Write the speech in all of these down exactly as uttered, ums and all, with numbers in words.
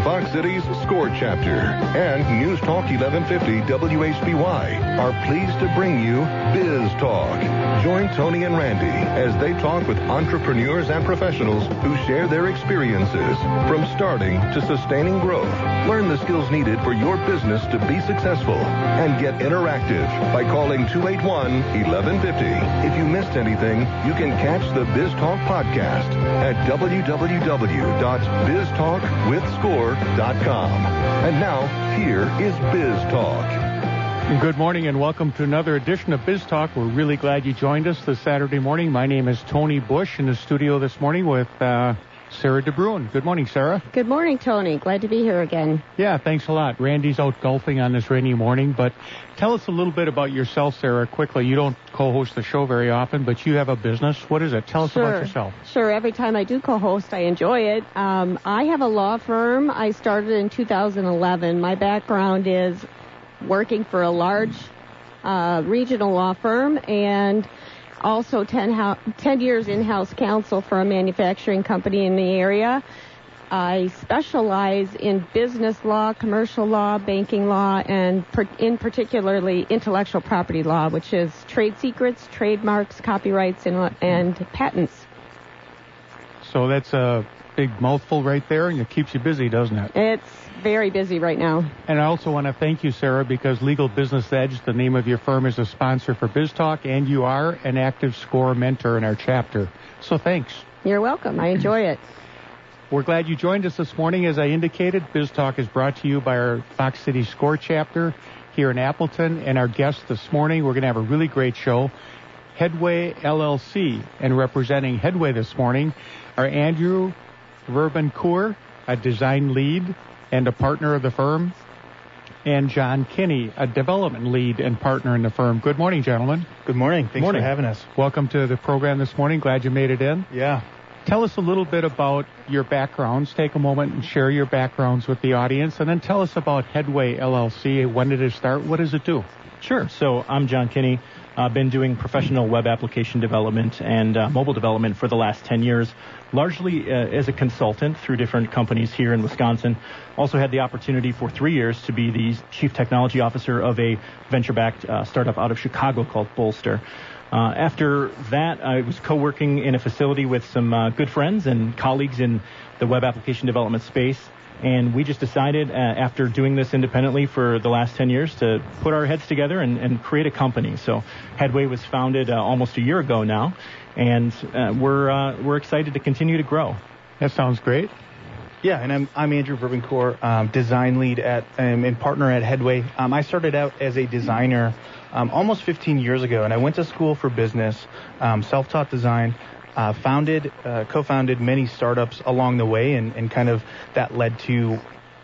the Fox Cities SCORE chapter and News Talk eleven fifty W H B Y are pleased to bring you Biz Talk. Join Tony and Randy as they talk with entrepreneurs and professionals who share their experiences from starting to sustaining growth. Learn the skills needed for your business to be successful and get interactive by calling two eight one, eleven fifty. If you missed anything, you can catch the Biz Talk podcast at w w w dot biz talk with score dot com. And now, here is Biz Talk. Good morning and welcome to another edition of Biz Talk. We're really glad you joined us this Saturday morning. My name is Tony Bush in the studio this morning with uh, Sarah DeBruin. Good morning, Sarah. Good morning, Tony. Glad to be here again. Yeah, thanks a lot. Randy's out golfing on this rainy morning, but tell us a little bit about yourself, Sarah, quickly. You don't co-host the show very often, but you have a business. What is it? Tell us sure. about yourself. Sure. Every time I do co-host, I enjoy it. Um, I have a law firm. I started in two thousand eleven. My background is working for a large uh, regional law firm and also ten, ho- ten years in-house counsel for a manufacturing company in the area. I specialize in business law, commercial law, banking law, and per- in particularly intellectual property law, which is trade secrets, trademarks, copyrights, and, and patents. So that's a big mouthful right there, and it keeps you busy, doesn't it? It's very busy right now. And I also want to thank you, Sarah, because Legal Business Edge, the name of your firm, is a sponsor for Biz Talk, and you are an active SCORE mentor in our chapter. So thanks. You're welcome. I enjoy it. We're glad you joined us this morning. As I indicated, Biz Talk is brought to you by our Fox City SCORE chapter here in Appleton. And our guest this morning, we're going to have a really great show, Headway L L C. And representing Headway this morning are Andrew Verbancourt, a design lead and a partner of the firm, and John Kinney, a development lead and partner in the firm. Good morning, gentlemen. Good morning. Thanks morning. for having us. Welcome to the program this morning. Glad you made it in. Yeah. Tell us a little bit about your backgrounds. Take a moment and share your backgrounds with the audience, and then tell us about Headway L L C. When did it start? What does it do? Sure. So I'm John Kinney. I've been doing professional web application development and uh, mobile development for the last ten years, largely uh, as a consultant through different companies here in Wisconsin. Also had the opportunity for three years to be the chief technology officer of a venture-backed uh, startup out of Chicago called Bolster. Uh, after that, I was co-working in a facility with some uh, good friends and colleagues in the web application development space. And we just decided, uh, after doing this independently for the last ten years, to put our heads together and, and create a company. So Headway was founded uh, almost a year ago now, and uh, we're uh, we're excited to continue to grow. That sounds great. Yeah, and I'm I'm Andrew Verbancourt, um, design lead at um, and partner at Headway. Um, I started out as a designer um, almost fifteen years ago, and I went to school for business, um, self-taught design. Uh, founded, uh, co-founded many startups along the way, and, and kind of that led to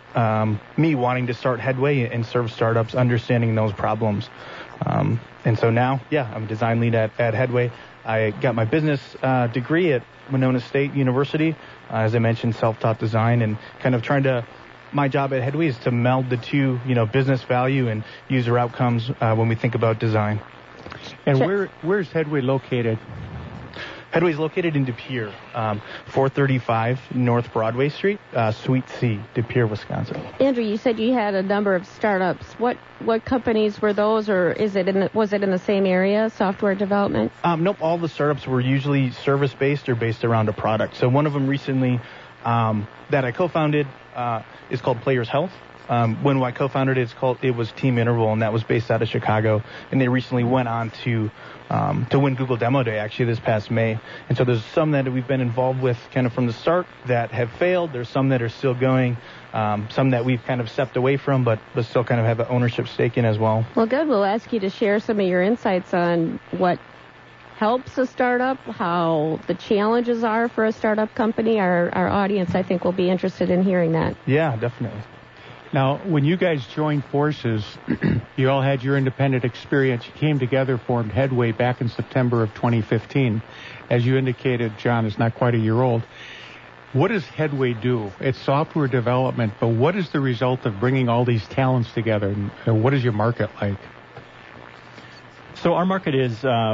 um, me wanting to start Headway and serve startups, understanding those problems. Um, and so now, yeah, I'm a design lead at, at Headway. I got my business uh, degree at Winona State University, uh, as I mentioned, self-taught design, and kind of trying to, my job at Headway is to meld the two, you know, business value and user outcomes uh, when we think about design. And where where's Headway located? Headway is located in De Pere, um, four thirty-five North Broadway Street, uh, Suite C, De Pere, Wisconsin. Andrew, you said you had a number of startups. What what companies were those, or is it in the, was it in the same area, software development? Um, nope, all the startups were usually service-based or based around a product. So one of them recently um, that I co-founded uh, is called Players Health. Um, when I co-founded it, it's called, it was Team Interval, and that was based out of Chicago. And they recently went on to um, to win Google Demo Day, actually, this past May. And so there's some that we've been involved with kind of from the start that have failed. There's some that are still going, um, some that we've kind of stepped away from, but, but still kind of have an ownership stake in as well. Well, good. We'll ask you to share some of your insights on what helps a startup, how the challenges are for a startup company. Our, our audience, I think, will be interested in hearing that. Yeah, definitely. Now, when you guys joined forces, you all had your independent experience. You came together, formed Headway back in September of twenty fifteen. As you indicated, John is not quite a year old. What does Headway do? It's software development, but what is the result of bringing all these talents together? And what is your market like? So our market is uh,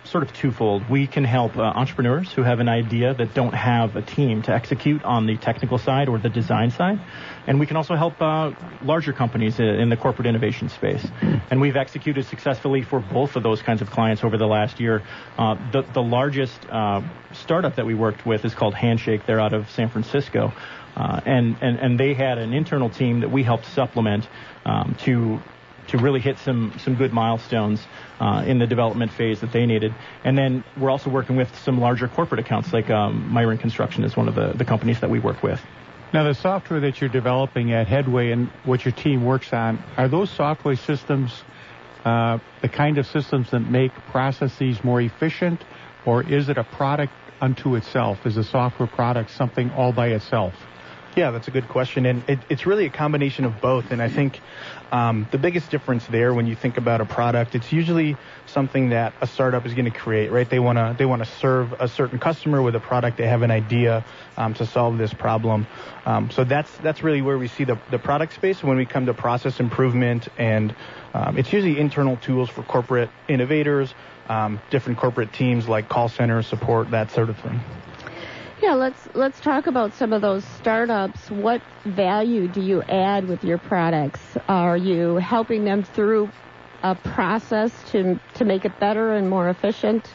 sort of twofold. We can help uh, entrepreneurs who have an idea that don't have a team to execute on the technical side or the design side. And we can also help uh, larger companies in the corporate innovation space. And we've executed successfully for both of those kinds of clients over the last year. Uh, the, the largest uh, startup that we worked with is called Handshake. They're out of San Francisco. Uh, and, and, and they had an internal team that we helped supplement um, to to really hit some, some good milestones uh, in the development phase that they needed. And then we're also working with some larger corporate accounts, like um, Myron Construction is one of the, the companies that we work with. Now, the software that you're developing at Headway and what your team works on, are those software systems uh, the kind of systems that make processes more efficient, or is it a product unto itself? Is a software product something all by itself? Yeah, that's a good question, and it, it's really a combination of both. And I think um, the biggest difference there, when you think about a product, it's usually something that a startup is going to create, right? They want to they want to serve a certain customer with a product. They have an idea um, to solve this problem. Um, so that's that's really where we see the the product space. When we come to process improvement, and um, it's usually internal tools for corporate innovators, um, different corporate teams like call center support, that sort of thing. Yeah, let's let's talk about some of those startups. What value do you add with your products? Are you helping them through a process to to make it better and more efficient?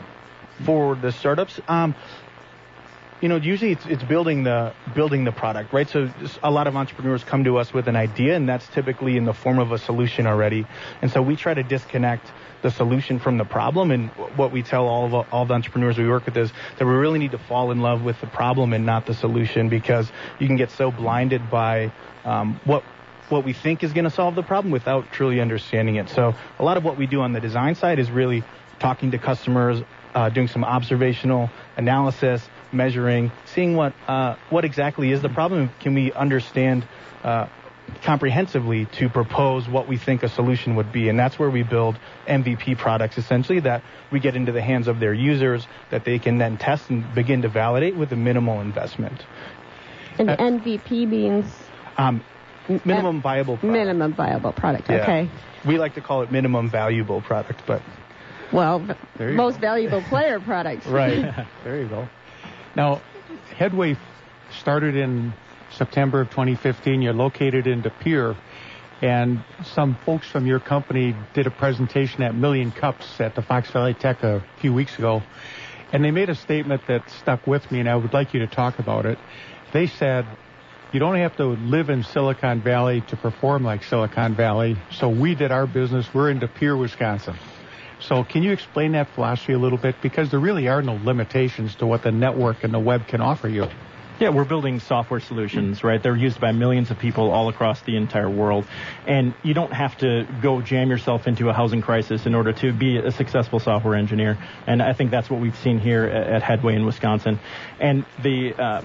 For the startups, um, you know, usually it's it's building the building the product, right? So a lot of entrepreneurs come to us with an idea, and that's typically in the form of a solution already. And so we try to disconnect the solution from the problem. And what we tell all of all the entrepreneurs we work with is that we really need to fall in love with the problem and not the solution, because you can get so blinded by um, what what we think is going to solve the problem without truly understanding it. So a lot of what we do on the design side is really talking to customers, uh, doing some observational analysis, measuring, seeing what uh, what exactly is the problem. Can we understand uh, comprehensively to propose what we think a solution would be? And that's where we build M V P products, essentially, that we get into the hands of their users, that they can then test and begin to validate with a minimal investment. And uh, M V P means? Um, minimum viable product. Minimum viable product, yeah. Okay. We like to call it minimum valuable product, but... Well, most go. valuable player products. Right. There you go. Now, Headway started in September of twenty fifteen. You're located in De Pere, and some folks from your company did a presentation at Million Cups at the Fox Valley Tech a few weeks ago, and they made a statement that stuck with me, and I would like you to talk about it. They said, you don't have to live in Silicon Valley to perform like Silicon Valley, so we did our business. We're in De Pere, Wisconsin. So can you explain that philosophy a little bit? Because there really are no limitations to what the network and the web can offer you. Yeah, we're building software solutions, right? They're used by millions of people all across the entire world. And you don't have to go jam yourself into a housing crisis in order to be a successful software engineer. And I think that's what we've seen here at Headway in Wisconsin. And the... Uh,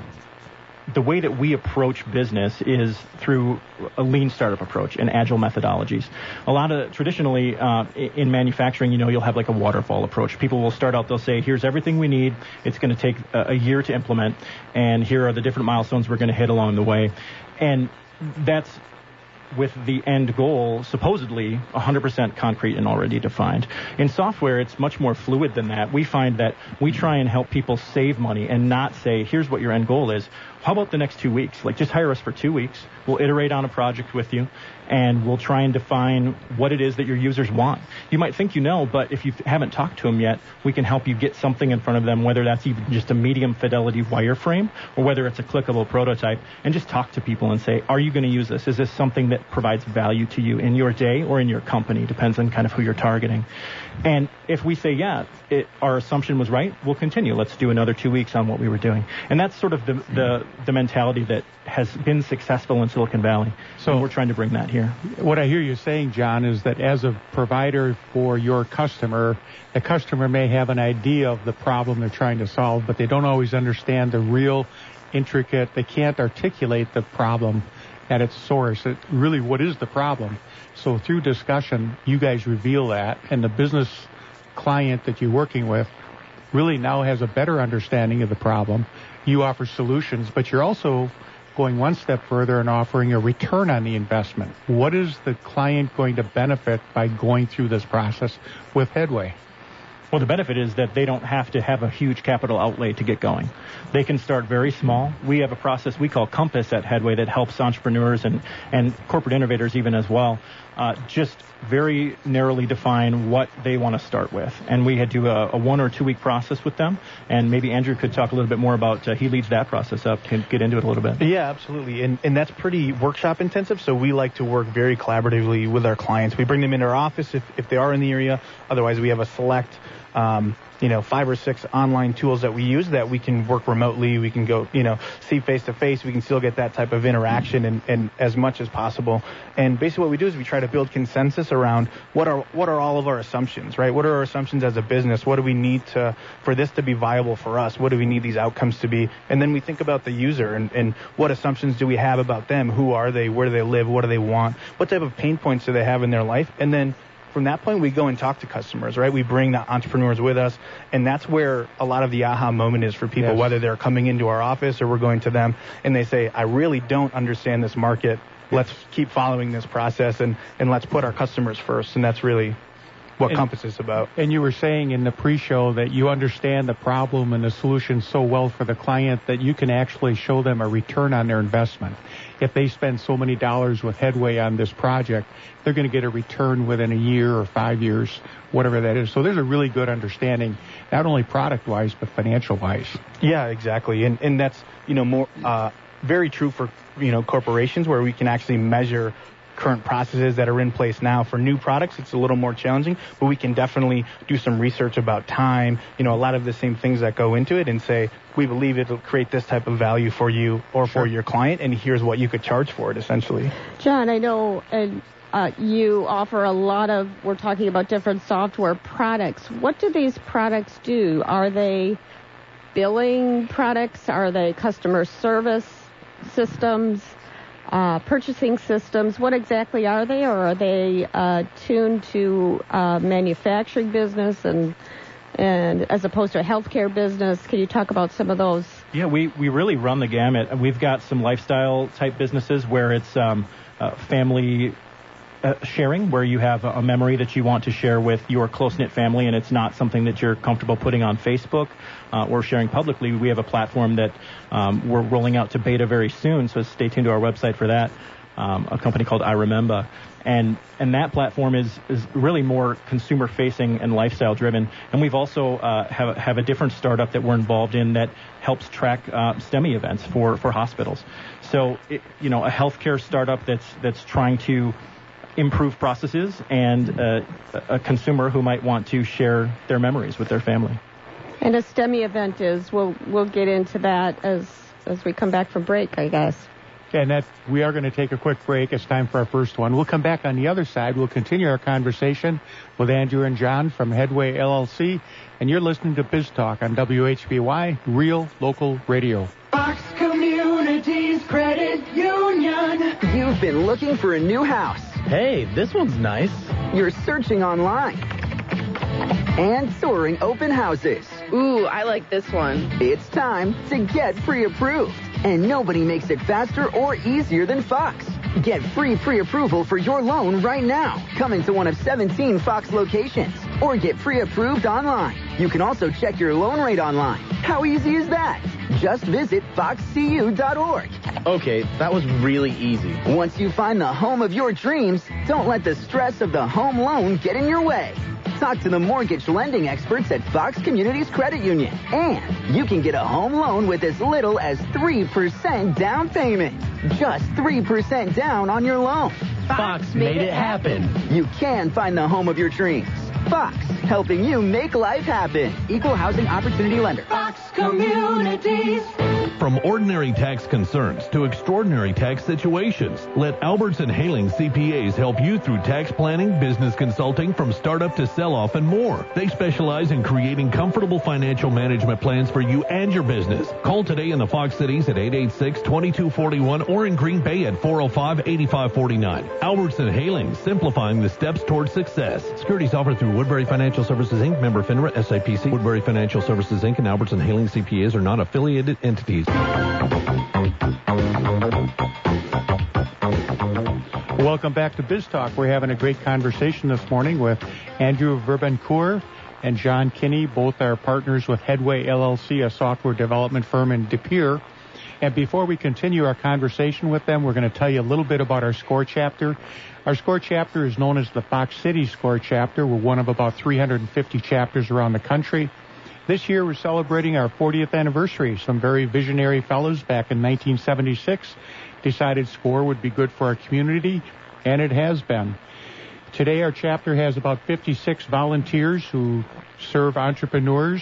The way that we approach business is through a lean startup approach and agile methodologies. A lot of traditionally uh, in manufacturing, you know, you'll have like a waterfall approach. People will start out, they'll say, here's everything we need. It's going to take a, a year to implement, and here are the different milestones we're going to hit along the way. And that's with the end goal supposedly one hundred percent concrete and already defined. In software, it's much more fluid than that. We find that we try and help people save money and not say, here's what your end goal is. How about the next two weeks? Like, just hire us for two weeks. We'll iterate on a project with you, and we'll try and define what it is that your users want. You might think you know, but if you haven't talked to them yet, we can help you get something in front of them, whether that's even just a medium fidelity wireframe or whether it's a clickable prototype, and just talk to people and say, are you going to use this? Is this something that provides value to you in your day or in your company? Depends on kind of who you're targeting. And if we say, yeah, it, our assumption was right, we'll continue. Let's do another two weeks on what we were doing. And that's sort of the the, the mentality that has been successful in Silicon Valley. So and we're trying to bring that here. What I hear you saying, John, is that as a provider for your customer, the customer may have an idea of the problem they're trying to solve, but they don't always understand the real intricate, they can't articulate the problem at its source. It, really, what is the problem? So through discussion, you guys reveal that, and the business client that you're working with really now has a better understanding of the problem. You offer solutions, but you're also going one step further and offering a return on the investment. What is the client going to benefit by going through this process with Headway? Well, the benefit is that they don't have to have a huge capital outlay to get going. They can start very small. We have a process we call Compass at Headway that helps entrepreneurs and, and corporate innovators even as well uh, just very narrowly define what they want to start with. And we had to do a, a one or two week process with them. And maybe Andrew could talk a little bit more about, uh, he leads that process up, can get into it a little bit. Yeah, absolutely. And, and that's pretty workshop intensive. So we like to work very collaboratively with our clients. We bring them into our office if, if they are in the area. Otherwise, we have a select Um, you know, five or six online tools that we use that we can work remotely. We can go, you know, see face to face. We can still get that type of interaction and, and as much as possible. And basically what we do is we try to build consensus around what are what are all of our assumptions, right? What are our assumptions as a business? What do we need to for this to be viable for us? What do we need these outcomes to be? And then we think about the user and, and what assumptions do we have about them? Who are they? Where do they live? What do they want? What type of pain points do they have in their life? And then from that point, we go and talk to customers, right? We bring the entrepreneurs with us, and that's where a lot of the aha moment is for people, yes. Whether they're coming into our office or we're going to them, and they say, I really don't understand this market. Let's keep following this process, and, and let's put our customers first, and that's really what and, Compass is about. And you were saying in the pre-show that you understand the problem and the solution so well for the client that you can actually show them a return on their investment. If they spend so many dollars with Headway on this project, they're going to get a return within a year or five years, whatever that is. So there's a really good understanding, not only product-wise, but financial-wise. Yeah, exactly. And and that's, you know, more uh, very true for, you know, corporations where we can actually measure current processes that are in place now. For new products, it's a little more challenging, but we can definitely do some research about time, you know, a lot of the same things that go into it and say, we believe it'll create this type of value for you or for your client, and here's what you could charge for it, essentially. John, I know and uh, you offer a lot of, we're talking about different software products. What do these products do? Are they billing products? Are they customer service systems? Uh, purchasing systems, what exactly are they, or are they uh, tuned to uh, manufacturing business and and as opposed to a healthcare business? Can you talk about some of those? Yeah, we, we really run the gamut. We've got some lifestyle type businesses where it's um, uh, family uh, sharing, where you have a memory that you want to share with your close-knit family, and it's not something that you're comfortable putting on Facebook uh, or sharing publicly. We have a platform that um, we're rolling out to beta very soon, so stay tuned to our website for that, um, a company called I Remember. And and that platform is, is really more consumer-facing and lifestyle-driven. And we've also uh, have, have a different startup that we're involved in that helps track uh, STEMI events for, for hospitals. So, it, you know, a healthcare startup that's that's trying to improve processes, and uh, a consumer who might want to share their memories with their family. And a STEMI event is, we'll we'll get into that as as we come back from break, I guess. And that we are going to take a quick break. It's time for our first one. We'll come back on the other side. We'll continue our conversation with Andrew and John from Headway L L C. And you're listening to Biz Talk on W H B Y, Real Local Radio. Fox Communities Credit Union. You've been looking for a new house. Hey, this one's nice. You're searching online and touring open houses. Ooh, I like this one. It's time to get pre-approved. And nobody makes it faster or easier than Fox. Get free pre-approval for your loan right now. Come into one of seventeen Fox locations or get pre-approved online. You can also check your loan rate online. How easy is that? Just visit fox c u dot org. Okay, that was really easy. Once you find the home of your dreams, don't let the stress of the home loan get in your way. Talk to the mortgage lending experts at Fox Communities Credit Union. And you can get a home loan with as little as three percent down payment. Just three percent down on your loan. Fox made it happen. You can find the home of your dreams. Fox, helping you make life happen. Equal housing opportunity lender. Fox Communities. From ordinary tax concerns to extraordinary tax situations, let Alberts and Haling C P As help you through tax planning, business consulting, from startup to sell-off and more. They specialize in creating comfortable financial management plans for you and your business. Call today in the Fox Cities at eight eight six, two two four one or in Green Bay at four oh five, eight five four nine. Alberts and Haling, simplifying the steps towards success. Securities offered through Woodbury Financial Services, Incorporated, member FINRA, S I P C. Woodbury Financial Services, Incorporated, and Alberts and Haling C P As are not affiliated entities. Welcome back to Biz Talk. We're having a great conversation this morning with Andrew Verbancourt and John Kinney. Both are partners with Headway L L C, a software development firm in De Pere. And before we continue our conversation with them, we're going to tell you a little bit about our SCORE chapter. Our SCORE chapter is known as the Fox City SCORE chapter. We're one of about three hundred fifty chapters around the country. This year, we're celebrating our fortieth anniversary. Some very visionary fellows back in nineteen seventy-six decided SCORE would be good for our community, and it has been. Today, our chapter has about fifty-six volunteers who serve entrepreneurs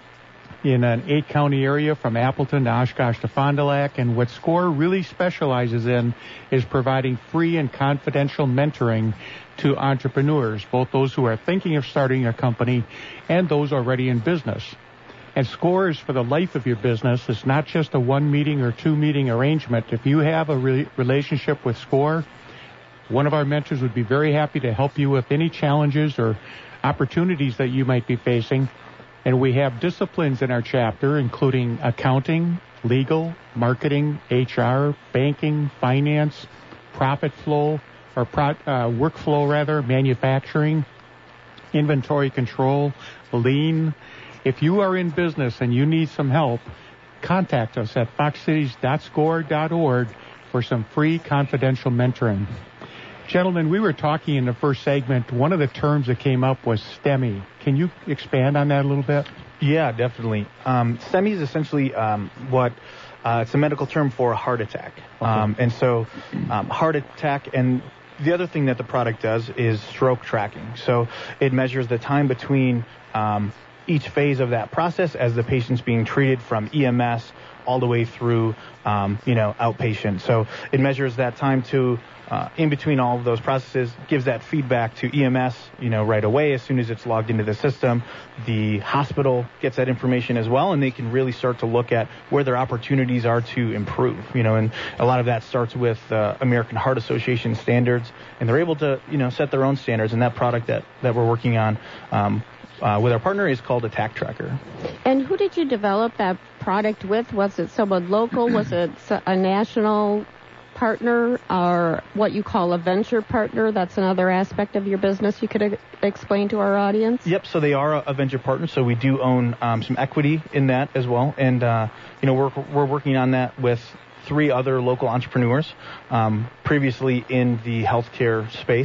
in an eight-county area from Appleton to Oshkosh to Fond du Lac. And what SCORE really specializes in is providing free and confidential mentoring to entrepreneurs, both those who are thinking of starting a company and those already in business. And SCORE is for the life of your business. It's not just a one-meeting or two-meeting arrangement. If you have a re- relationship with SCORE, one of our mentors would be very happy to help you with any challenges or opportunities that you might be facing. And we have disciplines in our chapter, including accounting, legal, marketing, H R, banking, finance, profit flow, or pro, uh, workflow rather, manufacturing, inventory control, lean. If you are in business and you need some help, contact us at fox cities dot score dot org for some free confidential mentoring. Gentlemen, we were talking in the first segment. One of the terms that came up was STEMI. Can you expand on that a little bit? Yeah, definitely. Um, STEMI is essentially um, what uh, it's a medical term for a heart attack. Okay. Um, and so um, heart attack, and the other thing that the product does is stroke tracking. So it measures the time between um, each phase of that process as the patient's being treated, from E M S all the way through, um, you know, outpatient. So it measures that time to Uh, in between all of those processes, gives that feedback to E M S, you know, right away as soon as it's logged into the system. The hospital gets that information as well, and they can really start to look at where their opportunities are to improve, you know, and a lot of that starts with uh, American Heart Association standards, and they're able to, you know, set their own standards, and that product that, that we're working on um, uh, with our partner is called Attack Tracker. And who did you develop that product with? Was it someone local? Was it a national partner, or what you call a venture partner? That's another aspect of your business you could uh, explain to our audience. Yep, so they are a, a venture partner, so we do own um, some equity in that as well, and uh, you know, we're we're working on that with three other local entrepreneurs um, previously in the healthcare space,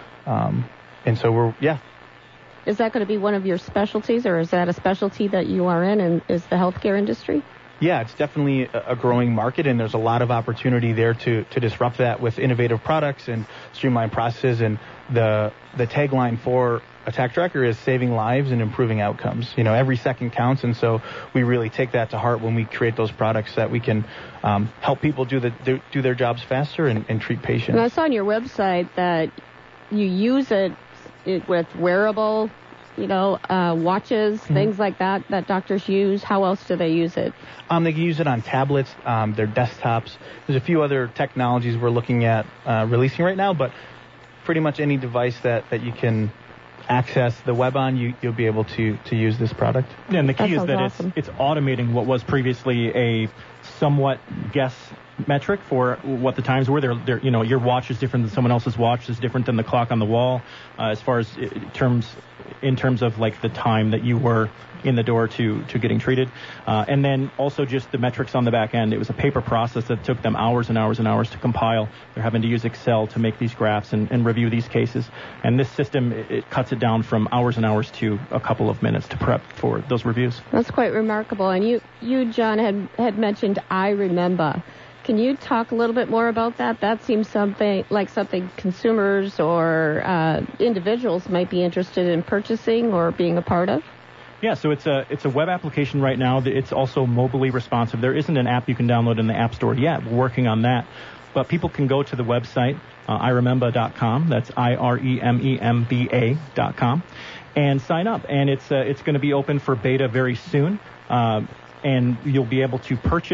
um, and so we're yeah. Is that going to be one of your specialties, or is that a specialty that you are in, and is the healthcare industry? Yeah, it's definitely a growing market, and there's a lot of opportunity there to, to disrupt that with innovative products and streamlined processes. And the the tagline for Attack Tracker is saving lives and improving outcomes. You know, every second counts, and so we really take that to heart when we create those products that we can um, help people do the do, do their jobs faster and, and treat patients. And I saw on your website that you use it, it with wearable, you know, uh, watches, mm-hmm. things like that, that doctors use. How else do they use it? Um, they can use it on tablets, um, their desktops. There's a few other technologies we're looking at uh, releasing right now, but pretty much any device that, that you can access the web on, you, you'll be able to, to use this product. Yeah, and the key that is that awesome. it's it's automating what was previously a somewhat guess metric for what the times were. They're, they're, you know, your watch is different than someone else's watch. Is different than the clock on the wall. Uh, as far as in terms, in terms of like the time that you were in the door to to getting treated, uh, and then also just the metrics on the back end. It was a paper process that took them hours and hours and hours to compile. They're having to use Excel to make these graphs and, and review these cases. And this system, it, it cuts it down from hours and hours to a couple of minutes to prep for those reviews. That's quite remarkable. And you, you John, had had mentioned I Remember. Can you talk a little bit more about that? That seems something like something consumers or uh, individuals might be interested in purchasing or being a part of. Yeah, so it's a it's a web application right now. It's also mobilely responsive. There isn't an app you can download in the App Store yet. We're working on that. But people can go to the website, uh, I remember dot com. That's I R E M E M B A dot com, and sign up. And it's uh, it's going to be open for beta very soon. Uh, and you'll be able to purchase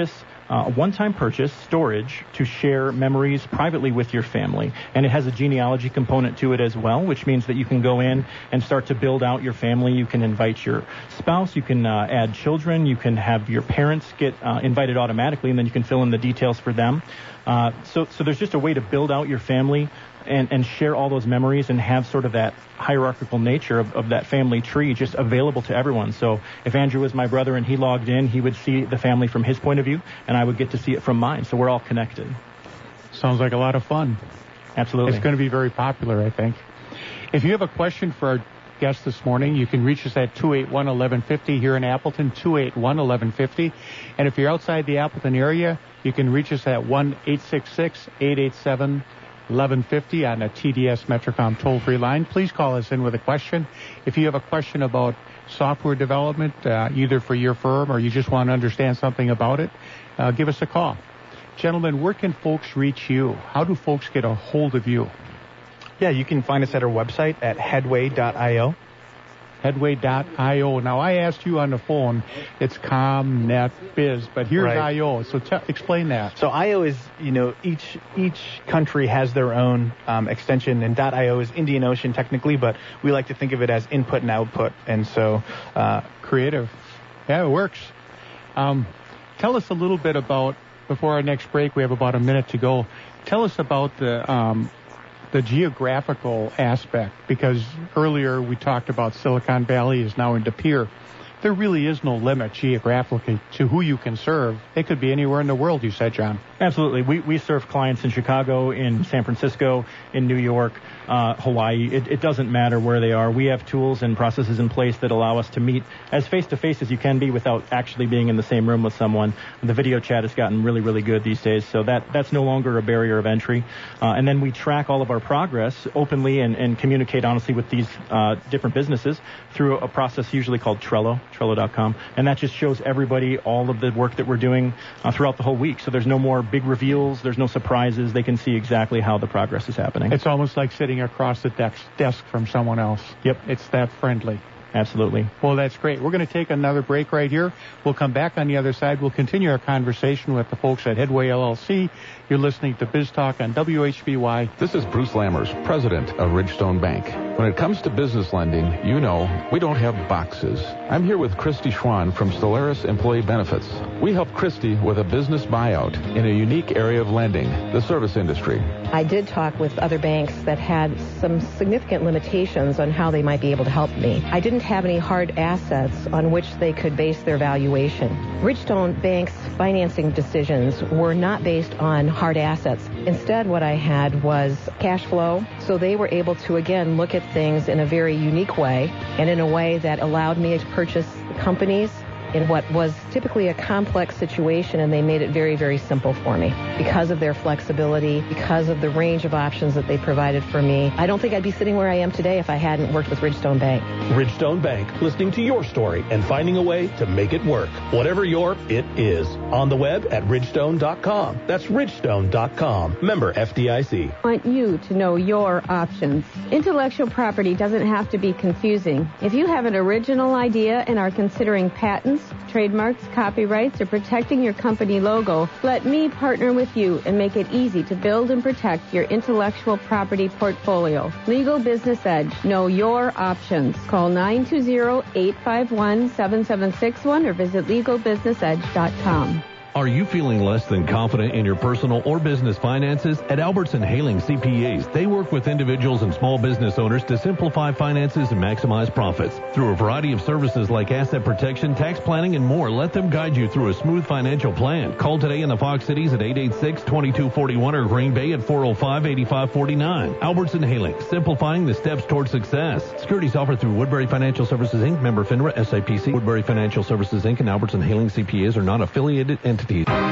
uh, a one-time purchase, storage, to share memories privately with your family. And it has a genealogy component to it as well, which means that you can go in and start to build out your family. You can invite your spouse, you can uh, add children, you can have your parents get uh, invited automatically, and then you can fill in the details for them. Uh, so, so there's just a way to build out your family and, and share all those memories and have sort of that hierarchical nature of, of that family tree just available to everyone. So if Andrew was my brother and he logged in, he would see the family from his point of view, and I would get to see it from mine. So we're all connected. Sounds like a lot of fun. Absolutely. It's going to be very popular, I think. If you have a question for our guest this morning, you can reach us at two eight one, one one five zero here in Appleton, two eight one, one one five zero. And if you're outside the Appleton area, you can reach us at one eight six six, eight eight seven, eleven fifty on a T D S Metrocom toll-free line. Please call us in with a question. If you have a question about software development, uh, either for your firm or you just want to understand something about it, uh, give us a call. Gentlemen, where can folks reach you? How do folks get a hold of you? Yeah, you can find us at our website at headway dot io. headway dot io. Now, I asked you on the phone, it's ComNetBiz, but here's Right. I O. So t- explain that. So I O is, you know, each each country has their own um, extension, and .io is Indian Ocean technically, but we like to think of it as input and output, and so uh, creative. Yeah, it works. Um, tell us a little bit about, before our next break, we have about a minute to go, tell us about the um, the geographical aspect, because earlier we talked about Silicon Valley is now in De Pere. There really is no limit geographically to who you can serve. It could be anywhere in the world, you said, John. Absolutely. We we serve clients in Chicago, in San Francisco, in New York, uh, Hawaii. It, it doesn't matter where they are. We have tools and processes in place that allow us to meet as face-to-face as you can be without actually being in the same room with someone. The video chat has gotten really, really good these days, so that, that's no longer a barrier of entry. Uh, and then we track all of our progress openly and, and communicate honestly with these uh, different businesses through a process usually called Trello, Trello dot com. And that just shows everybody all of the work that we're doing uh, throughout the whole week. So there's no more big reveals. There's no surprises. They can see exactly how the progress is happening. It's almost like sitting across the desk, desk from someone else. Yep. It's that friendly. Absolutely. Well, that's great. We're going to take another break right here. We'll come back on the other side. We'll continue our conversation with the folks at Headway L L C. You're listening to Biz Talk on W H B Y. This is Bruce Lammers, president of Ridgestone Bank. When it comes to business lending, you know, we don't have boxes. I'm here with Christy Schwann from Stellaris Employee Benefits. We helped Christy with a business buyout in a unique area of lending, the service industry. I did talk with other banks that had some significant limitations on how they might be able to help me. I didn't have any hard assets on which they could base their valuation. Ridgestone Bank's financing decisions were not based on hard assets. Instead, what I had was cash flow, so they were able to, again, look at things in a very unique way and in a way that allowed me to purchase companies in what was typically a complex situation, and they made it very, very simple for me. Because of their flexibility, because of the range of options that they provided for me, I don't think I'd be sitting where I am today if I hadn't worked with Ridgestone Bank. Ridgestone Bank, listening to your story and finding a way to make it work. Whatever your it is. On the web at ridgestone dot com. That's ridgestone dot com. Member F D I C. I want you to know your options. Intellectual property doesn't have to be confusing. If you have an original idea and are considering patents, trademarks, copyrights, or protecting your company logo, let me partner with you and make it easy to build and protect your intellectual property portfolio. Legal Business Edge. Know your options. Call nine two zero, eight five one, seven seven six one or visit legal business edge dot com. Are you feeling less than confident in your personal or business finances? At Albertson Haling C P As, they work with individuals and small business owners to simplify finances and maximize profits. Through a variety of services like asset protection, tax planning, and more, let them guide you through a smooth financial plan. Call today in the Fox Cities at eight eight six, two two four one or Green Bay at four oh five, eight five four nine. Albertson Haling, simplifying the steps toward success. Securities offered through Woodbury Financial Services, Incorporated, member FINRA, S I P C. Woodbury Financial Services, Incorporated, and Albertson Haling C P As are not affiliated entities.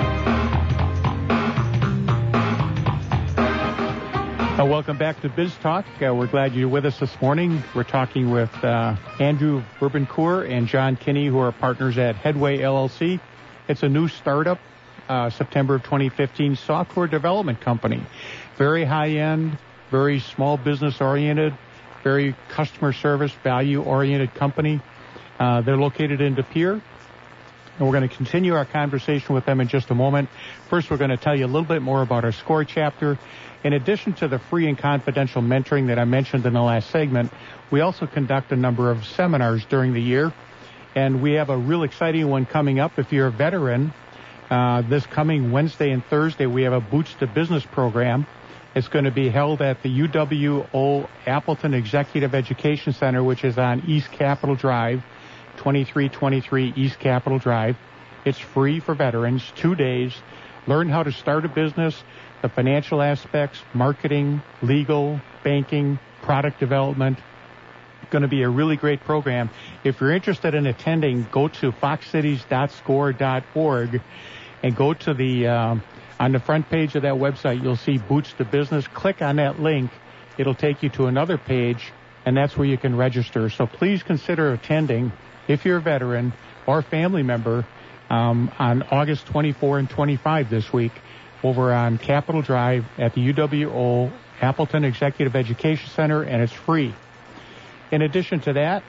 Uh, welcome back to Biz Talk. Uh, we're glad you're with us this morning. We're talking with uh, Andrew Verbancourt and John Kinney, who are partners at Headway L L C. It's a new startup, uh, September of twenty fifteen, software development company. Very high-end, very small business-oriented, very customer service, value-oriented company. Uh, they're located in De Pere. and we're going to continue our conversation with them in just a moment. First, we're going to tell you a little bit more about our SCORE chapter. In addition to the free and confidential mentoring that I mentioned in the last segment, we also conduct a number of seminars during the year, and we have a real exciting one coming up. If you're a veteran, uh, this coming Wednesday and Thursday, we have a Boots to Business program. It's going to be held at the U W O Appleton Executive Education Center, which is on East Capitol Drive, twenty-three twenty-three East Capitol Drive. It's free for veterans, two days. Learn how to start a business, the financial aspects, marketing, legal, banking, product development. Going to be a really great program. If you're interested in attending, go to fox cities dot score dot org and go to the, um, on the front page of that website, you'll see Boots to Business. Click on that link. It'll take you to another page, and that's where you can register. So please consider attending if you're a veteran or family member um, on August twenty-fourth and twenty-fifth this week over on Capitol Drive at the U W O Appleton Executive Education Center, and it's free. In addition to that,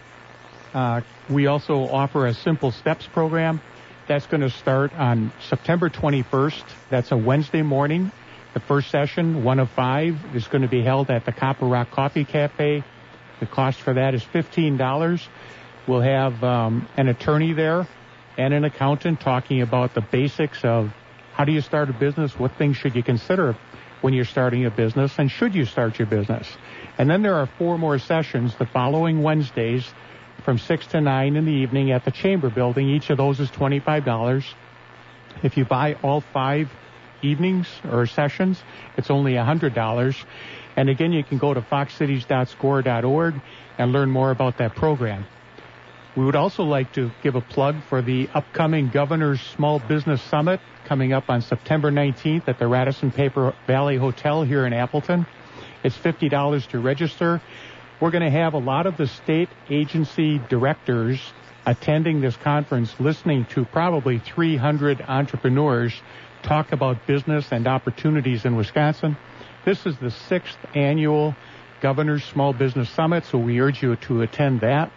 uh, we also offer a Simple Steps program. That's going to start on September twenty-first. That's a Wednesday morning. The first session, one of five, is going to be held at the Copper Rock Coffee Cafe. The cost for that is fifteen dollars. We'll have um, an attorney there and an accountant talking about the basics of how do you start a business, what things should you consider when you're starting a business, and should you start your business. And then there are four more sessions the following Wednesdays from six to nine in the evening at the Chamber Building. Each of those is twenty-five dollars. If you buy all five evenings or sessions, it's only one hundred dollars. And again, you can go to fox cities dot score dot org and learn more about that program. We would also like to give a plug for the upcoming Governor's Small Business Summit coming up on September nineteenth at the Radisson Paper Valley Hotel here in Appleton. It's fifty dollars to register. We're going to have a lot of the state agency directors attending this conference, listening to probably three hundred entrepreneurs talk about business and opportunities in Wisconsin. This is the sixth annual Governor's Small Business Summit, so we urge you to attend that.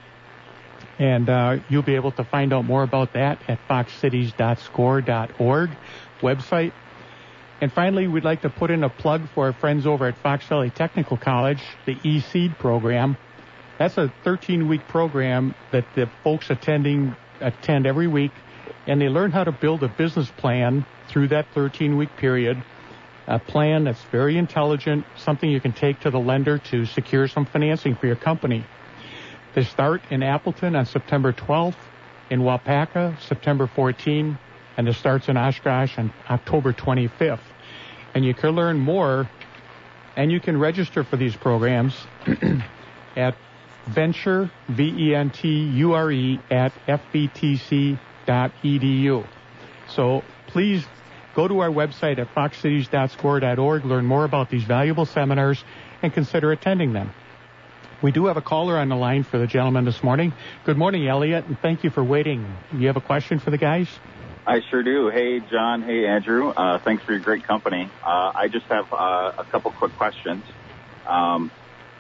And uh, you'll be able to find out more about that at fox cities dot score dot org website. And finally, we'd like to put in a plug for our friends over at Fox Valley Technical College, the E-Seed program. That's a thirteen-week program that the folks attending attend every week, and they learn how to build a business plan through that thirteen-week period, a plan that's very intelligent, something you can take to the lender to secure some financing for your company. They start in Appleton on September twelfth, in Waupaca, September fourteenth, and it starts in Oshkosh on October twenty-fifth. And you can learn more, and you can register for these programs at Venture, V E N T U R E, at F B T C dot E D U. So please go to our website at fox cities dot score dot org, learn more about these valuable seminars, and consider attending them. We do have a caller on the line for the gentleman this morning. Good morning, Elliot, and thank you for waiting. You have a question for the guys? I sure do. Hey, John. Hey, Andrew. Uh, thanks for your great company. Uh, I just have uh, a couple quick questions. Um,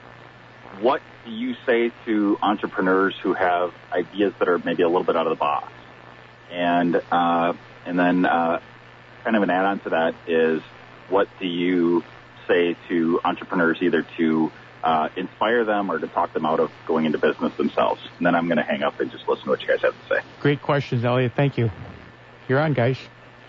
what do you say to entrepreneurs who have ideas that are maybe a little bit out of the box? And uh, and then uh, kind of an add-on to that is, what do you say to entrepreneurs either to uh, inspire them or to talk them out of going into business themselves? And then I'm going to hang up and just listen to what you guys have to say. Great questions, Elliot. Thank you. You're on, guys.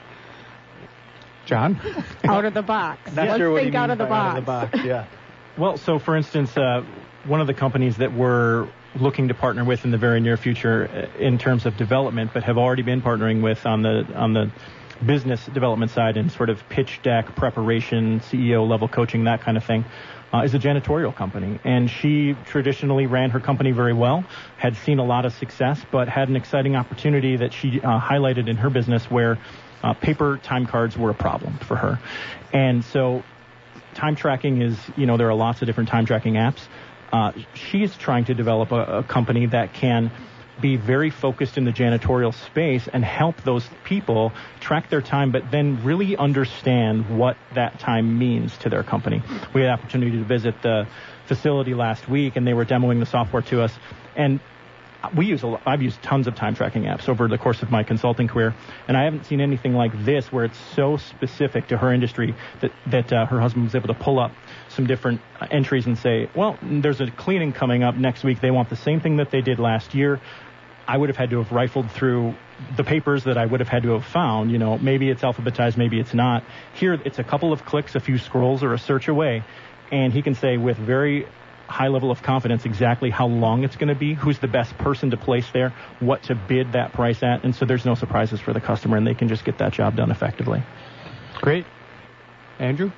John? Out of the box. Not Let's sure what think out of the box. Out of the box, yeah. Well, so for instance, uh, one of the companies that we're looking to partner with in the very near future in terms of development, but have already been partnering with on the on the business development side and sort of pitch deck preparation, C E O level coaching, that kind of thing, uh, is a janitorial company. And she traditionally ran her company very well, had seen a lot of success, but had an exciting opportunity that she uh, highlighted in her business where uh, paper time cards were a problem for her. And so time tracking is, you know, there are lots of different time tracking apps. Uh, she's trying to develop a, a company that can be very focused in the janitorial space and help those people track their time, but then really understand what that time means to their company. We had the opportunity to visit the facility last week, and they were demoing the software to us. And we use a lot, I've used tons of time tracking apps over the course of my consulting career, and I haven't seen anything like this where it's so specific to her industry that that uh, her husband was able to pull up some different uh, entries and say, well, there's a cleaning coming up next week. They want the same thing that they did last year. I would have had to have rifled through the papers that I would have had to have found. You know, maybe it's alphabetized, maybe it's not. Here, it's a couple of clicks, a few scrolls, or a search away, and he can say with very high level of confidence exactly how long it's going to be, who's the best person to place there, what to bid that price at, and so there's no surprises for the customer, and they can just get that job done effectively. Great. Andrew?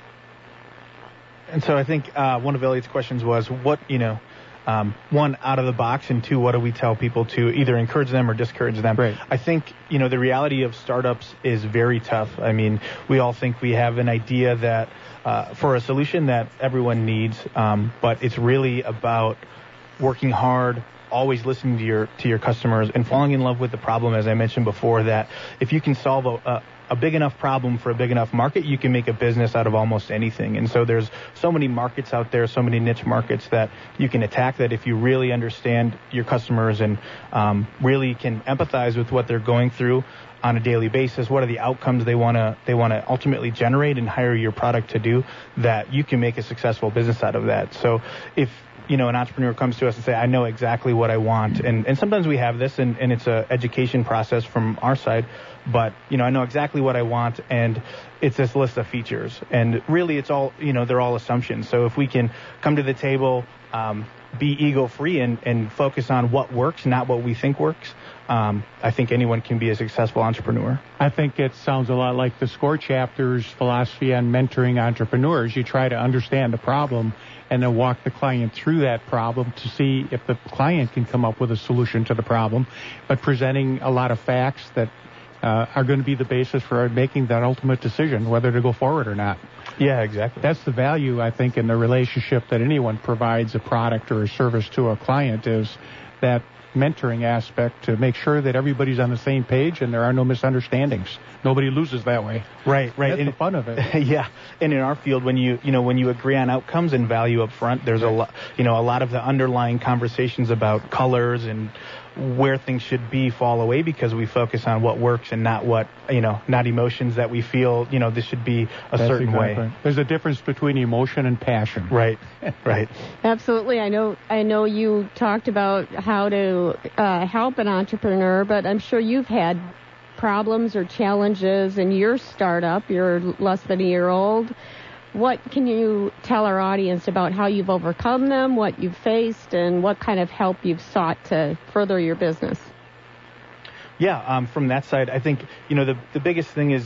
And so I think uh, one of Elliot's questions was, what, you know, um, one, out of the box, and two, what do we tell people to either encourage them or discourage them? Right. I think, you know, the reality of startups is very tough. I mean, we all think we have an idea that uh, for a solution that everyone needs, um, but it's really about working hard, always listening to your to your customers, and falling in love with the problem, as I mentioned before, that if you can solve a, a a big enough problem for a big enough market, you can make a business out of almost anything. And so there's so many markets out there, so many niche markets that you can attack, that if you really understand your customers and um, really can empathize with what they're going through on a daily basis, what are the outcomes they want to they want to ultimately generate and hire your product to do, that you can make a successful business out of that. So if you know, an entrepreneur comes to us and say, I know exactly what I want. And, and sometimes we have this, and, and it's an education process from our side. But, you know, I know exactly what I want, and it's this list of features. And really, it's all, you know, they're all assumptions. So if we can come to the table, um, be ego-free and, and focus on what works, not what we think works, um, I think anyone can be a successful entrepreneur. I think it sounds a lot like the SCORE chapter's philosophy on mentoring entrepreneurs. You try to understand the problem and then walk the client through that problem to see if the client can come up with a solution to the problem, but presenting a lot of facts that uh, are going to be the basis for making that ultimate decision, whether to go forward or not. Yeah, exactly. That's the value, I think, in the relationship that anyone provides a product or a service to a client, is that mentoring aspect to make sure that everybody's on the same page and there are no misunderstandings. Nobody loses that way. Right, right. That's and the fun of it. Yeah. And in our field, when you, you know, when you agree on outcomes and value up front, there's a lot, you know, a lot of the underlying conversations about colors and where things should be fall away, because we focus on what works and not what, you know, not emotions that we feel, you know, this should be a That's certain exactly. way. There's a difference between emotion and passion. Right, right. Absolutely. I know I know you talked about how to uh, help an entrepreneur, but I'm sure you've had problems or challenges in your startup. You're less than a year old. What can you tell our audience about how you've overcome them, what you've faced, and what kind of help you've sought to further your business? Yeah, um, from that side, I think, you know, the the biggest thing is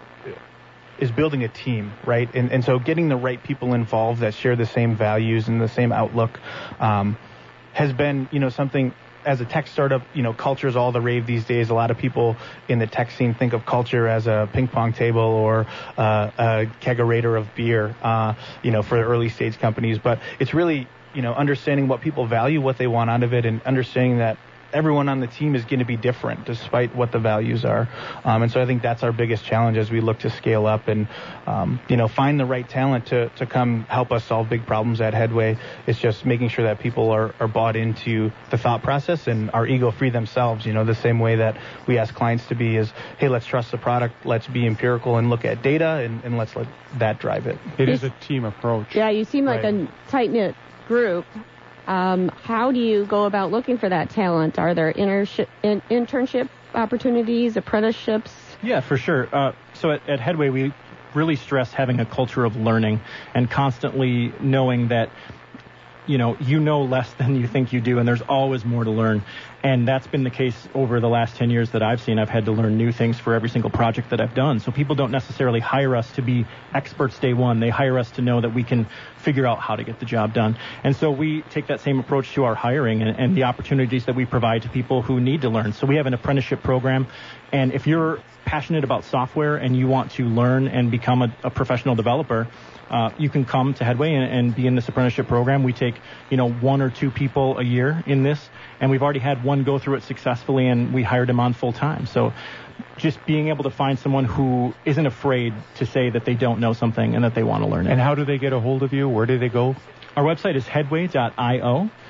is building a team, right? And and so getting the right people involved that share the same values and the same outlook um, has been, you know, something. As a tech startup, you know, culture is all the rave these days. A lot of people in the tech scene think of culture as a ping pong table or uh, a kegerator of beer, uh, you know, for early stage companies. But it's really, you know, understanding what people value, what they want out of it, and understanding that everyone on the team is going to be different despite what the values are. Um, and so I think that's our biggest challenge as we look to scale up and, um, you know, find the right talent to, to come help us solve big problems at Headway. It's just making sure that people are, are bought into the thought process and are ego-free themselves, you know, the same way that we ask clients to be is, hey, let's trust the product, let's be empirical and look at data, and, and let's let that drive it. It is a team approach. Yeah, you seem like Right. a tight-knit group. Um, how do you go about looking for that talent? Are there intership, in, internship opportunities, apprenticeships? Yeah, for sure. Uh, so at, at Headway, we really stress having a culture of learning and constantly knowing that, you know, you know less than you think you do, and there's always more to learn. And that's been the case over the last ten years that I've seen. I've had to learn new things for every single project that I've done. So people don't necessarily hire us to be experts day one. They hire us to know that we can figure out how to get the job done. And so we take that same approach to our hiring and, and the opportunities that we provide to people who need to learn. So we have an apprenticeship program. And if you're passionate about software and you want to learn and become a, a professional developer, Uh, you can come to Headway and, and be in this apprenticeship program. We take, you know, one or two people a year in this, and we've already had one go through it successfully, and we hired him on full time. So just being able to find someone who isn't afraid to say that they don't know something and that they want to learn it. And how do they get a hold of you? Where do they go? Our website is headway dot io.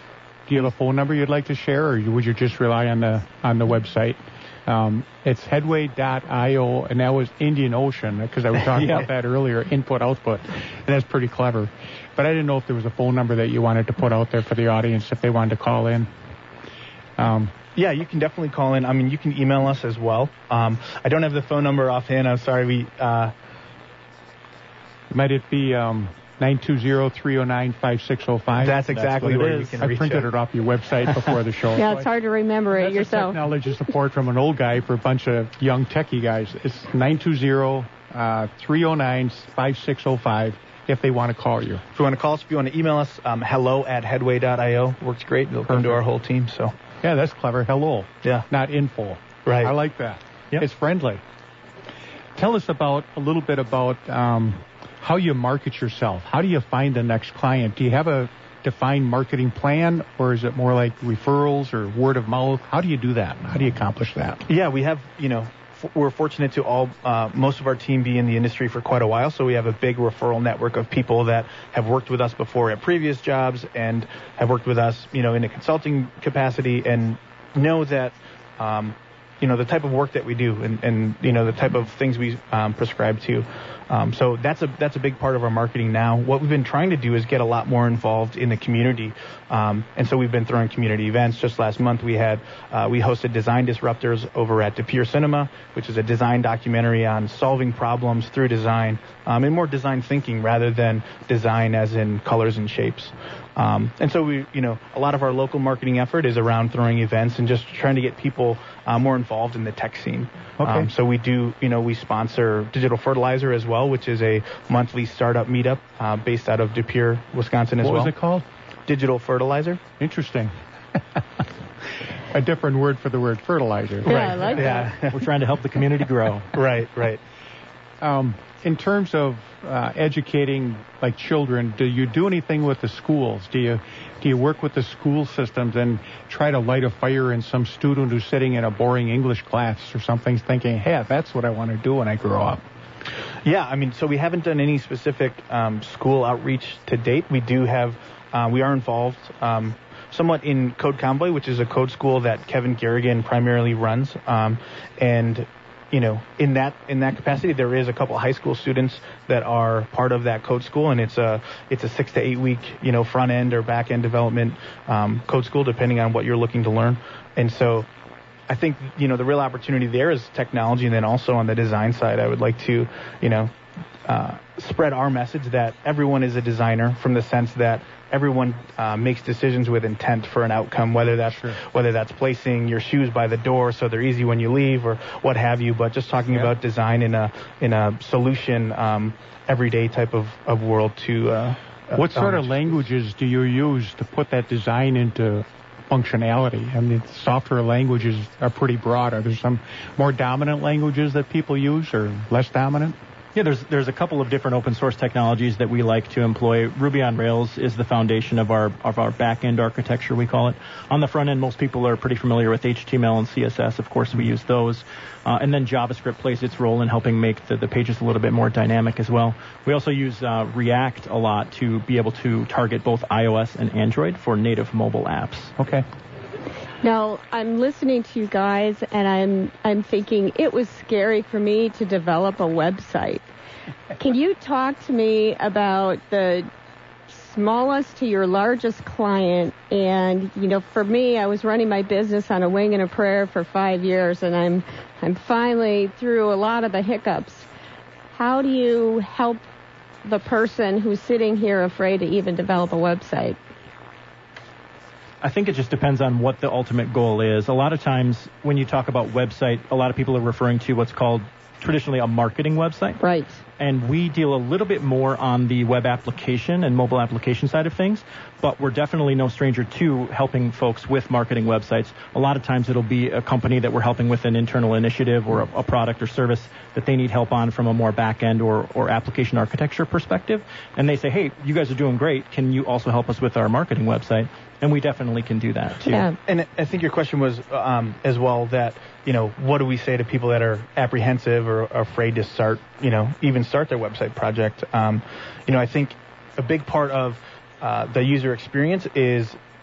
Do you have a phone number you'd like to share, or would you just rely on the on the website? Um, it's headway dot io, and that was Indian Ocean, because I was talking yeah. about that earlier, input, output, and that's pretty clever. But I didn't know if there was a phone number that you wanted to put out there for the audience if they wanted to call in. Um, yeah, you can definitely call in. I mean, you can email us as well. Um, I don't have the phone number offhand. I'm sorry. We uh... Might it be um, nine two zero, three oh nine, five six oh five? That's exactly That's what it it is. you can I reach printed it. it off your website before the show. Yeah, it's hard to remember it That's yourself. Technology support from an old guy for a bunch of young techie guys. It's nine two zero, three oh nine, five six oh five if they want to call you. If you want to call us, if you want to email us, um, hello at headway dot io. Works great. It'll come to our whole team. So Yeah, that's clever. Hello. Yeah. Not info. Right. I like that. Yep. It's friendly. Tell us about a little bit about um, how you market yourself. How do you find the next client? Do you have a defined marketing plan, or is it more like referrals or word of mouth? How do you do that? How do you accomplish that? Yeah, we have, you know, f- we're fortunate to all, uh, most of our team be in the industry for quite a while, so we have a big referral network of people that have worked with us before at previous jobs and have worked with us, you know, in a consulting capacity, and know that, um, you know, the type of work that we do and, and you know, the type of things we um, prescribe to. Um, so that's a that's a big part of our marketing now. What we've been trying to do is get a lot more involved in the community. Um, and so we've been throwing community events. Just last month we had, uh, we hosted Design Disruptors over at De Pere Cinema, which is a design documentary on solving problems through design, um, and more design thinking rather than design as in colors and shapes. Um, and so we, you know, a lot of our local marketing effort is around throwing events and just trying to get people uh, more involved in the tech scene. Okay. Um, so we do, you know, we sponsor Digital Fertilizer as well, which is a monthly startup meetup uh, based out of De Pere, Wisconsin as what well. What was it called? Digital Fertilizer. Interesting. A different word for the word fertilizer. Yeah, right. I like yeah. that. We're trying to help the community grow. right, right. Um, in terms of uh, educating like children, do you do anything with the schools? Do you do you work with the school systems and try to light a fire in some student who's sitting in a boring English class or something, thinking, "Hey, that's what I want to do when I grow up"? Yeah, I mean, so we haven't done any specific um, school outreach to date. We do have, uh, we are involved um, somewhat in Code Convoy, which is a code school that Kevin Garrigan primarily runs, um, and you know, in that in that capacity, there is a couple of high school students that are part of that code school, and it's a it's a six to eight week, you know, front end or back end development um, code school, depending on what you're looking to learn. And so, I think, you know, the real opportunity there is technology, and then also on the design side, I would like to, you know, uh, spread our message that everyone is a designer, from the sense that everyone uh, makes decisions with intent for an outcome, whether that's sure. whether that's placing your shoes by the door so they're easy when you leave, or what have you. But just talking yeah. about design in a in a solution, um, everyday type of, of world to. Uh, what sort um, of languages do you use to put that design into functionality? I mean, software languages are pretty broad. Are there some more dominant languages that people use, or less dominant? Yeah, there's there's a couple of different open source technologies that we like to employ. Ruby on Rails is the foundation of our of our back end architecture, we call it. On the front end, most people are pretty familiar with H T M L and C S S. Of course, we use those. Uh, and then JavaScript plays its role in helping make the, the pages a little bit more dynamic as well. We also use uh, React a lot to be able to target both iOS and Android for native mobile apps. Okay. Now, I'm listening to you guys, and I'm I'm thinking it was scary for me to develop a website. Can you talk to me about the smallest to your largest client? And, you know, for me, I was running my business on a wing and a prayer for five years, and I'm I'm finally through a lot of the hiccups. How do you help the person who's sitting here afraid to even develop a website? I think it just depends on what the ultimate goal is. A lot of times when you talk about website, a lot of people are referring to what's called traditionally a marketing website. Right. And we deal a little bit more on the web application and mobile application side of things, but we're definitely no stranger to helping folks with marketing websites. A lot of times it'll be a company that we're helping with an internal initiative or a, a product or service that they need help on from a more back-end or, or application architecture perspective. And they say, hey, you guys are doing great. Can you also help us with our marketing website? And we definitely can do that, too. Yeah. And I think your question was um, as well that, you know, what do we say to people that are apprehensive or afraid to start, you know, even start their website project? Um, you know, I think a big part of uh, the user experience is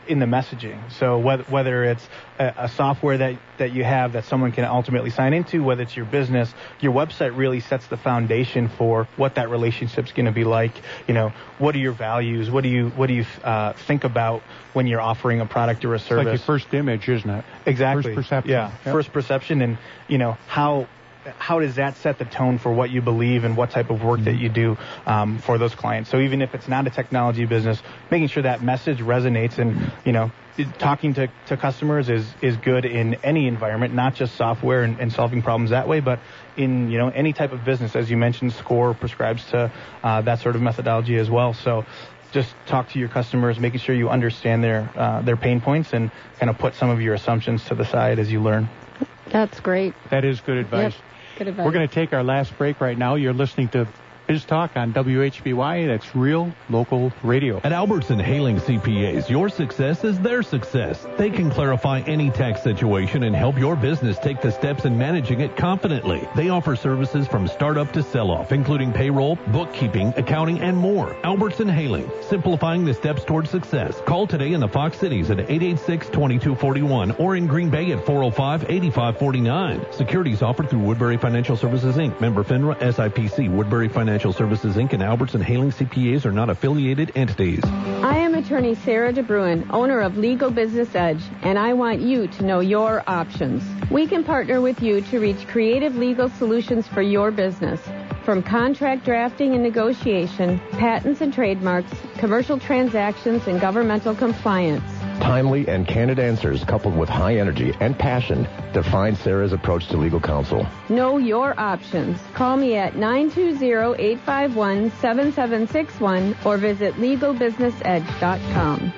in the messaging. So whether, whether it's a, a software that, that you have that someone can ultimately sign into, whether it's your business, your website really sets the foundation for what that relationship's going to be like. You know, what are your values? What do you what do you uh, think about when you're offering a product or a service? It's like your first image, isn't it? Exactly. First perception. Yeah. Yep. First perception, and you know how. How does that set the tone for what you believe and what type of work that you do um, for those clients? So even if it's not a technology business, making sure that message resonates, and you know, talking to, to customers is, is good in any environment, not just software and, and solving problems that way, but in you know any type of business. As you mentioned, SCORE prescribes to uh, that sort of methodology as well. So just talk to your customers, making sure you understand their uh, their pain points, and kind of put some of your assumptions to the side as you learn. That's great. That is good advice. Yep. Good advice. We're going to take our last break right now. You're listening to Biz Talk on W H B Y. That's real local radio. At Albertson Haling C P As, your success is their success. They can clarify any tax situation and help your business take the steps in managing it confidently. They offer services from startup to sell-off, including payroll, bookkeeping, accounting, and more. Albertson Haling, simplifying the steps toward success. Call today in the Fox Cities at eight eight six, two two four one or in Green Bay at four oh five, eight five four nine. Securities offered through Woodbury Financial Services, Incorporated. Member FINRA, S I P C. Woodbury Financial Services, Incorporated and Albertson Haling C P As are not affiliated entities. I am attorney Sarah DeBruin, owner of Legal Business Edge, and I want you to know your options. We can partner with you to reach creative legal solutions for your business. From contract drafting and negotiation, patents and trademarks, commercial transactions, and governmental compliance. Timely and candid answers coupled with high energy and passion define Sarah's approach to legal counsel. Know your options. Call me at nine two zero, eight five one, seven seven six one or visit legal business edge dot com.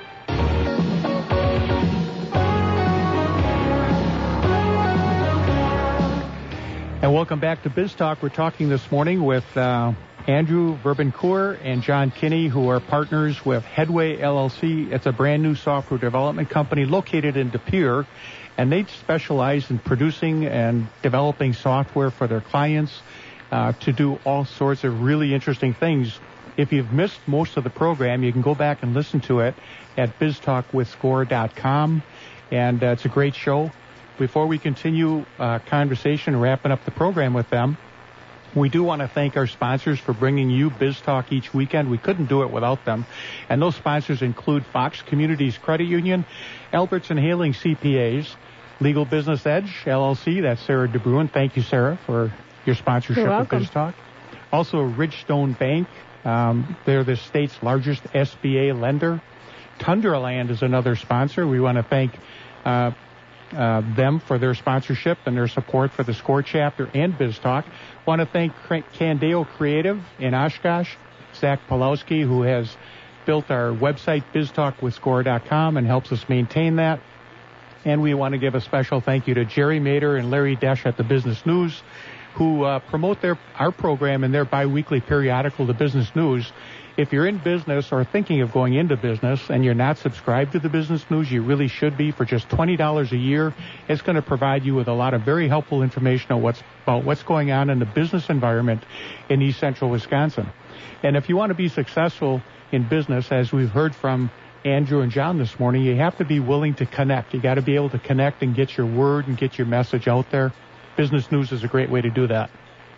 And welcome back to Biz Talk. We're talking this morning with uh, Andrew Verbancourt and John Kinney, who are partners with Headway L L C. It's a brand new software development company located in De Pere, and they specialize in producing and developing software for their clients uh, to do all sorts of really interesting things. If you've missed most of the program, you can go back and listen to it at biz talk with score dot com, and uh, it's a great show. Before we continue uh, conversation, wrapping up the program with them, we do want to thank our sponsors for bringing you Biz Talk each weekend. We couldn't do it without them. And those sponsors include Fox Communities Credit Union, Albertson Haling C P As, Legal Business Edge, L L C. That's Sarah DeBruin. Thank you, Sarah, for your sponsorship of Biz Talk. Also, Ridgestone Bank. Um, they're the state's largest S B A lender. Tundraland is another sponsor. We want to thank uh, uh, them for their sponsorship and their support for the SCORE chapter and Biz Talk. Want to thank Candeo Creative in Oshkosh, Zach Pulowski, who has built our website, biz talk with score dot com, and helps us maintain that. And we want to give a special thank you to Jerry Mader and Larry Desch at the Business News, who uh, promote their our program in their biweekly periodical, The Business News. If you're in business or thinking of going into business and you're not subscribed to the Business News, you really should be. For just twenty dollars a year, it's going to provide you with a lot of very helpful information on what's, about what's going on in the business environment in East Central Wisconsin. And if you want to be successful in business, as we've heard from Andrew and John this morning, you have to be willing to connect. You got to be able to connect and get your word and get your message out there. Business News is a great way to do that.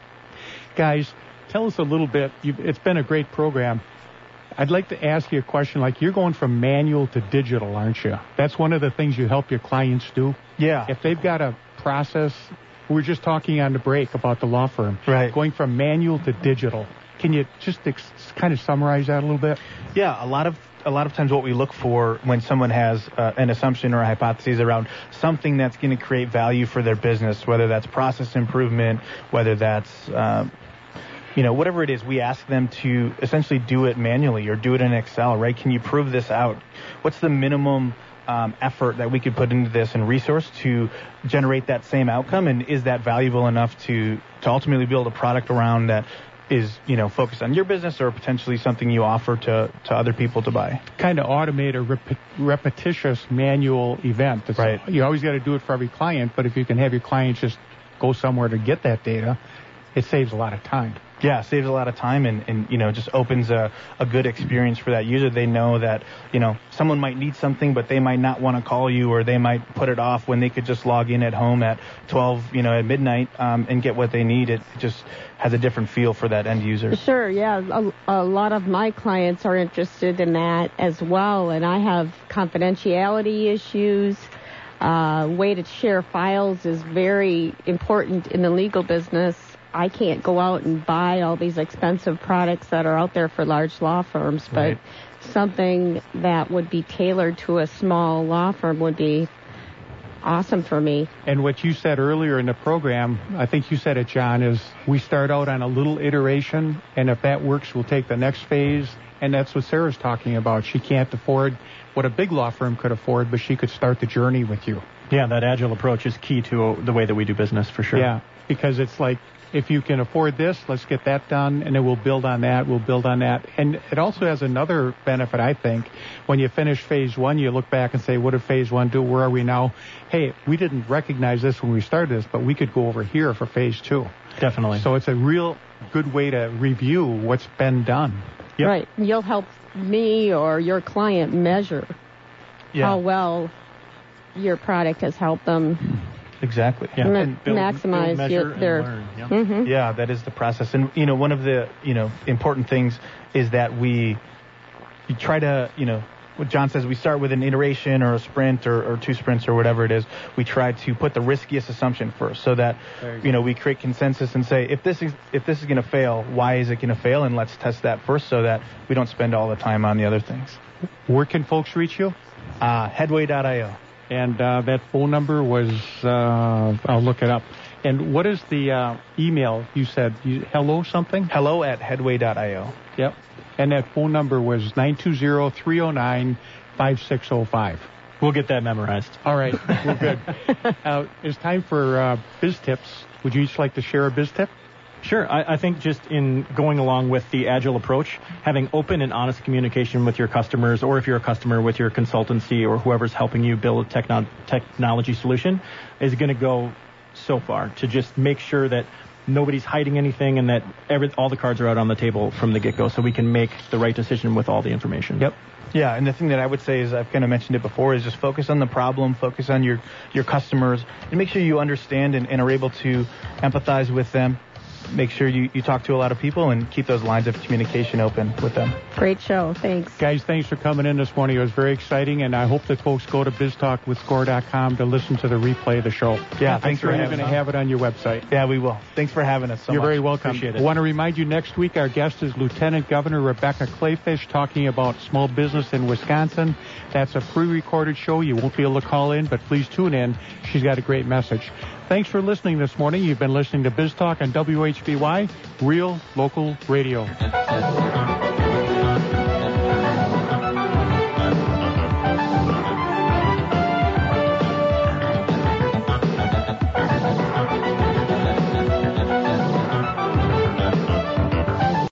Guys, tell us a little bit. You've, it's been a great program. I'd like to ask you a question. Like, you're going from manual to digital, aren't you? That's one of the things you help your clients do. Yeah. If they've got a process, we were just talking on the break about the law firm. Right. Going from manual to digital. Can you just ex- kind of summarize that a little bit? Yeah, a lot of a lot of times what we look for when someone has uh, an assumption or a hypothesis around something that's going to create value for their business, whether that's process improvement, whether that's uh, you know, whatever it is, we ask them to essentially do it manually or do it in Excel, right? Can you prove this out? What's the minimum um, effort that we could put into this and resource to generate that same outcome? And is that valuable enough to, to ultimately build a product around that is, you know, focused on your business or potentially something you offer to, to other people to buy? Kind of automate a rep- repetitious manual event. It's, right. You always got to do it for every client, but if you can have your clients just go somewhere to get that data, it saves a lot of time. Yeah, saves a lot of time and, and you know, just opens a, a good experience for that user. They know that, you know, someone might need something, but they might not want to call you, or they might put it off when they could just log in at home at twelve, you know, at midnight um, and get what they need. It just has a different feel for that end user. Sure, yeah. A, a lot of my clients are interested in that as well, and I have confidentiality issues. Uh, way to share files is very important in the legal business. I can't go out and buy all these expensive products that are out there for large law firms, but Right. something that would be tailored to a small law firm would be awesome for me. And what you said earlier in the program, I think you said it, John, is we start out on a little iteration, and if that works, we'll take the next phase. And that's what Sarah's talking about. She can't afford what a big law firm could afford, but she could start the journey with you. Yeah, that agile approach is key to the way that we do business, for sure. Yeah, because it's like, if you can afford this, let's get that done, and then we'll build on that, we'll build on that. And it also has another benefit, I think. When you finish phase one, you look back and say, what did phase one do? Where are we now? Hey, we didn't recognize this when we started this, but we could go over here for phase two. Definitely. So it's a real good way to review what's been done. Yep. Right. You'll help me or your client measure Yeah. how well your product has helped them. Exactly. Yeah. Ma- maximize build, your, their. learn, yeah. Mhm. Yeah, that is the process. And, you know, one of the, you know, important things is that we, we try to, you know, what John says, we start with an iteration or a sprint or, or two sprints or whatever it is. We try to put the riskiest assumption first, so that, There you you know, we create consensus and say, if this is if this is going to fail, why is it going to fail? And let's test that first, so that we don't spend all the time on the other things. Where can folks reach you? Uh, headway dot io. And uh, that phone number was, uh, I'll look it up. And what is the uh, email you said? You, hello something? Hello at headway dot io. Yep. And that phone number was nine two zero, three oh nine, five six oh five. We'll get that memorized. All right. We're good. uh, it's time for uh, biz tips. Would you each like to share a biz tip? Sure. I, I think just in going along with the agile approach, having open and honest communication with your customers, or if you're a customer with your consultancy or whoever's helping you build a techno- technology solution, is going to go so far to just make sure that nobody's hiding anything and that every, all the cards are out on the table from the get-go, so we can make the right decision with all the information. Yep. Yeah, and the thing that I would say is, I've kind of mentioned it before, is just focus on the problem, focus on your, your customers, and make sure you understand and, and are able to empathize with them. Make sure you, you talk to a lot of people and keep those lines of communication open with them. Great show. Thanks. Guys, thanks for coming in this morning. It was very exciting, and I hope that folks go to biz talk with score dot com to listen to the replay of the show. Yeah, I'm thanks sure for you're having going us. to have it on your website. Yeah, we will. Thanks for having us so You're much. very welcome. Appreciate I it. want to remind you, next week our guest is Lieutenant Governor Rebecca Clayfish, talking about small business in Wisconsin. That's a pre-recorded show. You won't be able to call in, but please tune in. She's got a great message. Thanks for listening this morning. You've been listening to Biz Talk on W H B Y, Real Local Radio.